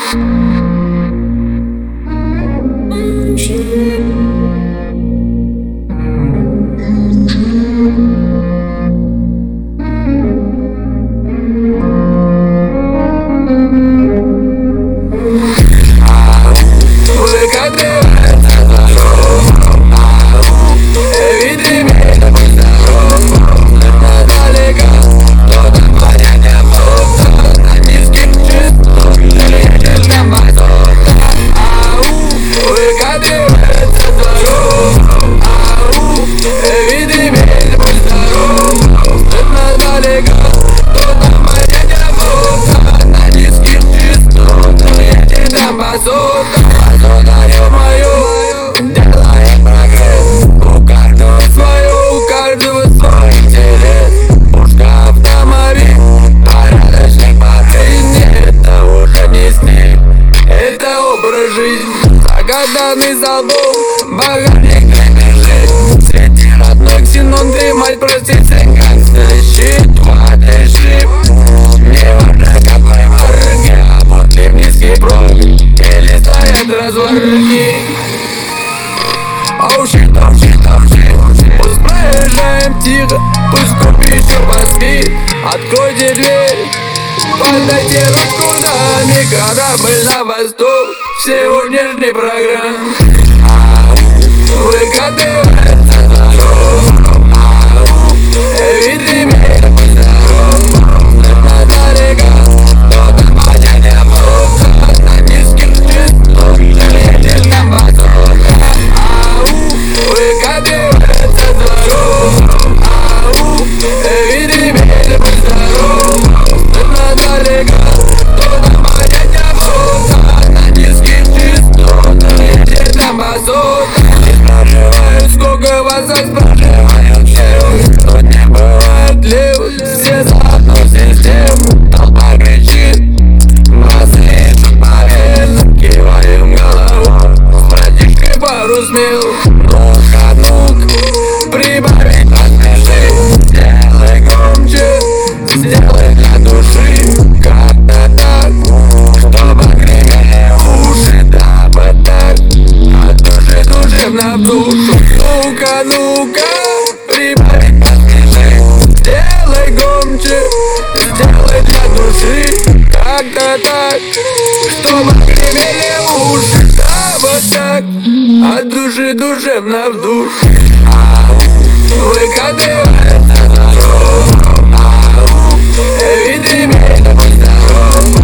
Загаданный залбов, багажник принадлежит среди родной ксенон, ты мать простится, гангстер щит, дыши. Не важно какой марки, а вот ли в низкий профиль или стоят развороты. Оу, щит, пусть проезжаем тихо, пусть группе еще поспит. Откройте дверь, подайте ручку нами, корабль на восток сегодняшней программы. Выкатывается дорога, види меня, будь здоров. На река, кто-то понятия плохо, на низких чувствах летит на восток. Выкатывается дорога, види меня, будь здоров. На река, кто-то понятия плохо, на низких чувствах летит на восток. Не спрашивают, сколько вас спрашивают все, тут не бывает лев, все за одну систему. Толпа кричит, массы идут повально, киваем головой. С братишкой пару смел, ну-ка, прибавить подпиши. Сделай громче, сделай для души. Как-то так, чтобы гремели уши, дабы так от души душевно в душу. Ну-ка, прибавить подпиши. Сделай громче, сделай для души. Как-то так, чтобы гремели уши, дабы так от души душевно в душу. Выкатывается дорога, види меня, будь здоров.